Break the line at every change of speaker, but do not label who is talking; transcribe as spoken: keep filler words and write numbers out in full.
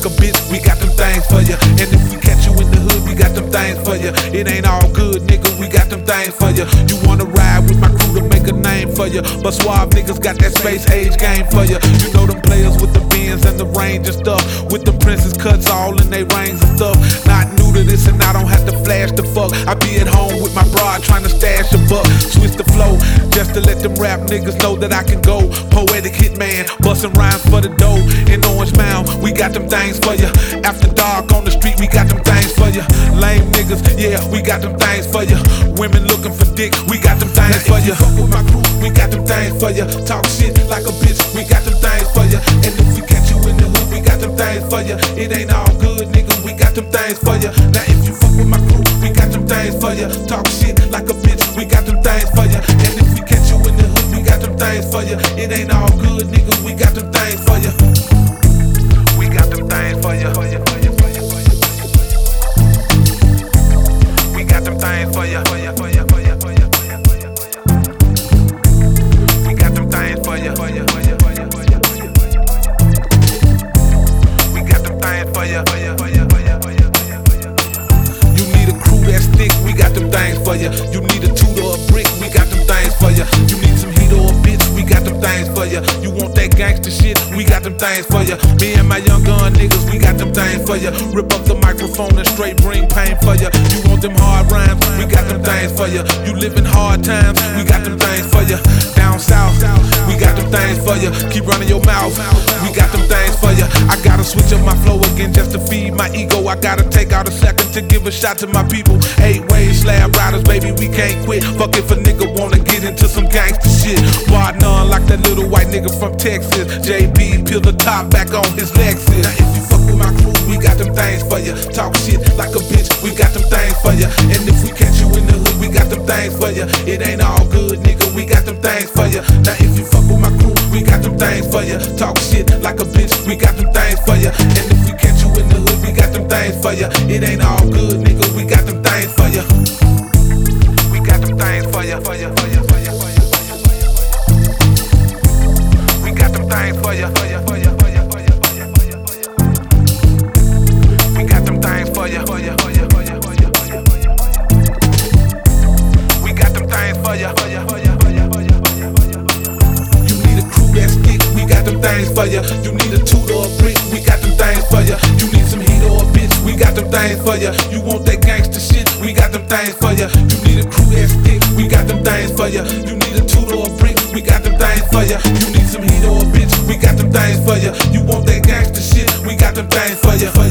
a bitch, we got them things for you. And if we catch you in the hood, we got them things for you. It ain't all good, nigga, we got them things for you. You wanna ride with my crew to make a name for you, but suave niggas got that space age game for you. You know them players with the Benz and the range and stuff, with them princess cuts all in they rings and stuff. Not new to this and I don't have to flash the fuck. I be at home with my broad trying to stash a buck. Switch the flow just to let them rap niggas know that I can go. Poetic hitman, bustin' rhymes for the dough. In Orange Mound, we got them things for you. After dark on the street, we got them things for you. Lame niggas, yeah, we got them things for you. Women looking for dick, we got them things for you. Fuck with my crew, we got them things for you. Talk shit like a bitch, we got them things for you. And if we catch you in the hood, we got them things for you. It ain't all good, nigga, we got them things for you. Now if you fuck with my crew, we got them things for you. Talk shit like a bitch, we got them things for you. And if we catch you in the hood, we got them things for you. It ain't all good, nigga, we got them things for you. We got them things for you. We got them things for you. We got them things for you. We got them things for you. You need a crew that's thick, we got them things for you. You need a toot or a brick, we got them things for you. You need some heat or a bitch, we got them things for you. You want that gangster shit, we got them things for you. Me and my young gun niggas, we got them things for you. Rip up the microphone and straight bring pain for you. You want them hard rhymes, we got them things for you. You live in hard times, we got them things for you. Down south, we got them things for you. Keep running your mouth, we got them things for you. I gotta switch up my flow again just to feed my ego. I gotta take out a second to give a shot to my people. Eight ways, slab riders, baby, we can't quit. Fuck if a nigga wanna get into some gangster shit. Bar none like that little white nigga from Texas. J B, peel the top back on his Lexus. Now if you fuck with my crew, we got them things for you. Talk shit like a bitch, we got them things for you. And if we catch you in the hood, we got them things for you. It ain't all good, nigga, we got them things for you. Now if you fuck with my crew, we got them things for you. Talk shit like a bitch, we got them things for you. And if we catch you in the hood, we got them things for you. It ain't all good, nigga, we got them things for you. We got them things for you, for you, for you, for you, for you, for you, for you. We got them things for you, for you, for you, for you, for you, for you, for you, for you. We got them things for you, for you, for you, for you, for you, for you, for you, for you. We got them things for you, for you, for you, for you, for you, for you, for you. You need a crew that's thick, we got them things for you. You need a toot or a brick, we got them things for you. You need some heat or a bitch, we got them things for you. You want that gangster shit, we got them things for you. You need a crew that's thick, we got them things for you. You need a toot or a brick, we got them things for you. You need some heat or a bitch, we got them things for you. You want that gangster shit, we got them things for you.